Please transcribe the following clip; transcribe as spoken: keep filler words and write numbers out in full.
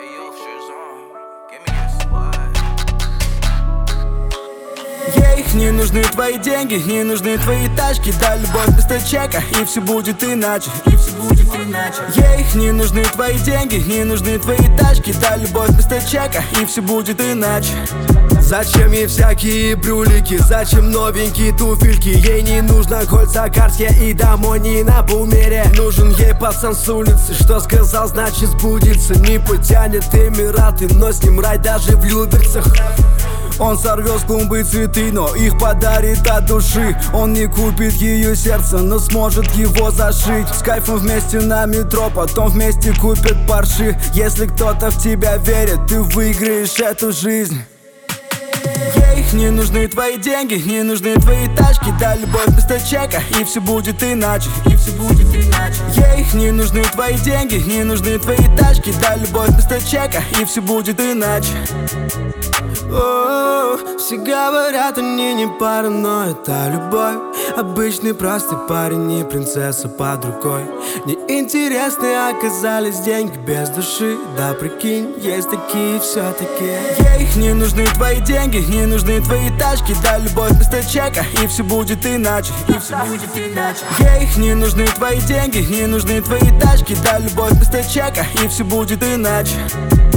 Ей, не нужны твои деньги, не нужны твои тачки. Да, любовь вместо чека, и все будет иначе, и все будет иначе. Ей, не нужны твои деньги, не нужны твои тачки. Да, любовь вместо чека, и все будет иначе. Зачем ей всякие брюлики, зачем новенькие туфельки? Ей не нужно кольца Карсье и домой не на бумере. Нужен ей пацан с улицы, что сказал, значит сбудется. Не потянет Эмираты, но с ним рай даже в Люберцах. Он сорвет с клумбы цветы, но их подарит от души. Он не купит ее сердце, но сможет его зашить. С кайфом вместе на метро, потом вместе купят парши. Если кто-то в тебя верит, ты выиграешь эту жизнь. Ей, не нужны твои деньги, не нужны твои тачки. Да, любовь вместо чека, и все будет иначе, и все будет иначе. Ей, не нужны твои деньги, не нужны твои тачки. Да, любовь вместо чека, и все будет иначе. О, все говорят, они не пара, но это любовь. Обычный простой парень, не принцесса под рукой. Неинтересные оказались деньги без души. Да прикинь, есть такие все-таки. Ей, не нужны твои деньги, не нужны твои тачки. Да, любовь вместо чека, и все будет иначе, и все будет иначе. Ей, не нужны твои деньги, не нужны твои тачки. Да, любовь вместо чека, и все будет иначе.